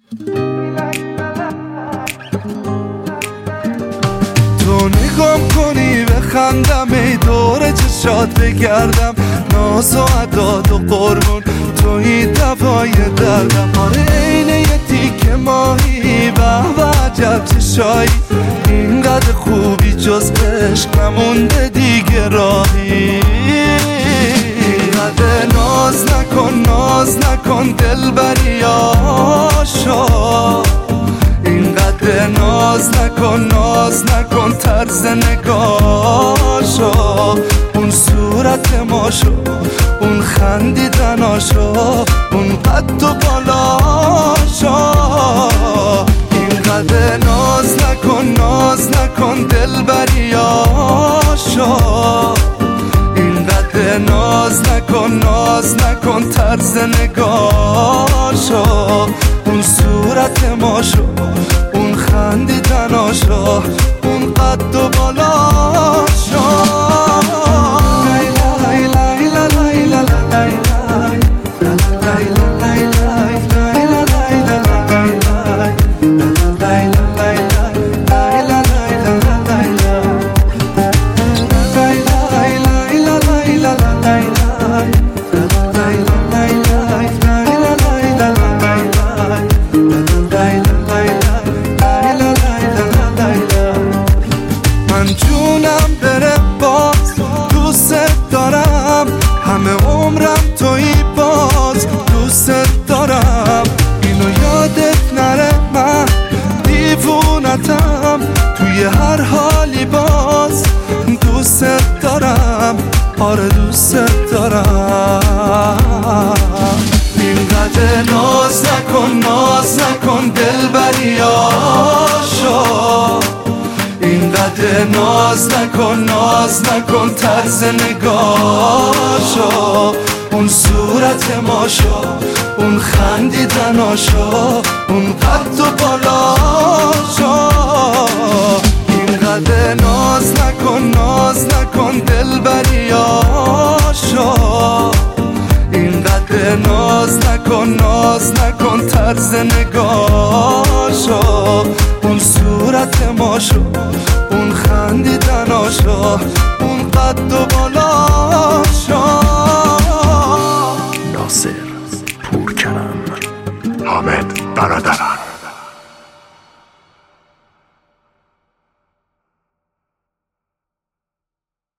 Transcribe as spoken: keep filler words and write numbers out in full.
تو نگام کنی بخندم، ای دور چشات بگردم، ناز و عداد و قربون توی دوای دردم. آره عین یه تیکه ماهی، به به عجب چشایی، اینقدر خوبی جز عشق نمونده دیگه راهی. اینقدر ناز نکن ناز نکن دلبری آشا، اینقدر ناز نکن ناز نکن طرز نگاشو، اون صورت ماشو، اون خندیدناشو، اون قد و بالاشو. اینقدر ناز نکن ناز نکن دلبریاشو، اینقدر ناز نکن ناز نکن طرز نگاشو، اون صورت ماشو، اون خندیدناشو، اون قد و بالاشو. من جونم بره باز دوست دارم، همه عمرم توی باز دوست دارم. اینو یادت نره من دیوونتم، توی هر حالی باز دوست دارم، آره دوست دارم. اینقدر ناز نکن ناز نکن دلبریاشو، اینقدر ناز نکن ناز نکن طرز نگاشو، اون صورت ماشو، اون خندیدناشو، اون قد و بالاشو. اینقدر ناز نکن ناز نکن دلبریاشو، اینقدر ناز نکن ناز نکن طرز نگاشو، اون صورت ماشو، اون خندیدناشو، اون قد و بالا.